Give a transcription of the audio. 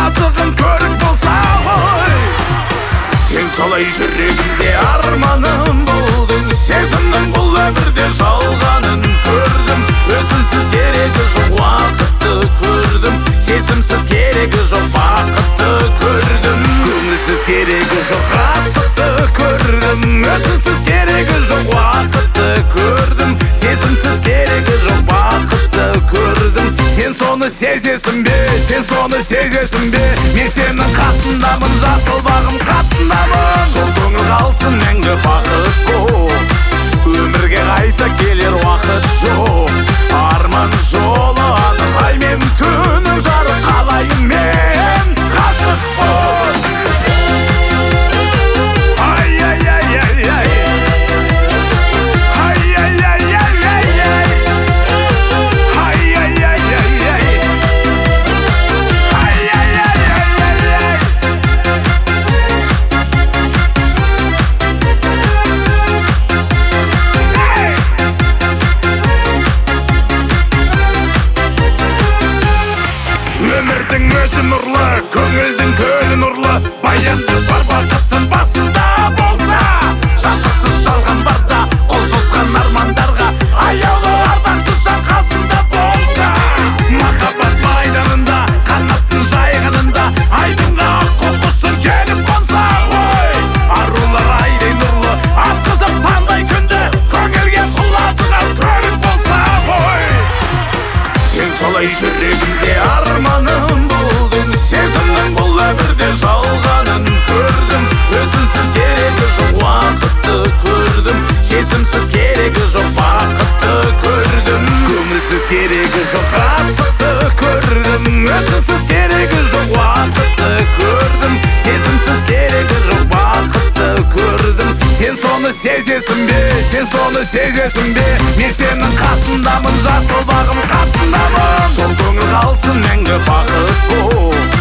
құлазығын көрік болса ғой. Сен солай жүрегімде арманым болдың, сезімнің бұл өмірде жалғанын көрдім. Өзінсіз керегі жоқ уақытты көрдім, сезімсіз керегі жоқ бақытты көрдім. Көңілсіз керегі жоқ ғашықты көрдім, өзінсіз керегі жоқ уақытты көрдім, сезімсіз керегі жоқ бақытты көрдім. Сен соны сезесің бе, сен соны сезесің бе? Мен сенің қасындамын, жасыл бағым қасындамын. Сол көңіл қалсын мәңгі бақыт боп, өмірге қайта келер уақыт жоқ. Арман жолы анық, ай мен түнің жарық қалайын мен ғашық боп. Ай ай ай ай ай, ай ай ай ай ай ай, ай ай ай ай ай, ай ай ай ай ай. Өмірдің өзі нұрлы, көңілдің көлі нұрлы, баянды бар бақыттың басында болса. Жазықсыз жалған барда, қол созған армандарға, аяулы ардақты жан қасында болса. Махаббат майданында, қанаттың жайғанында, айдынға аққу құсын келіп қонса ғой. Арулар айдай нұрлы, атқызып таңдай күнді, көңілге құлазыған көрік болса ғой. Сен солай жүрегімде арманым болдың, сезімнің бұл өмірде жалғанын көрдім. Өзінсіз керегі жоқ уақытты көрдім, сезімсіз керегі жоқ бақытты көрдім. Көңілсіз керегі жоқ ғашықты көрдім, өзінсіз керегі жоқ уақытты көрдім, сезімсіз керегі жоқ бақытты көрдім. Сен соны сезесің бе, сен соны сезесің бе? Мен сенің қасындамын, жасыл бағым қасындамын. Сол көңіл қалсын мәңгі бақыт боп,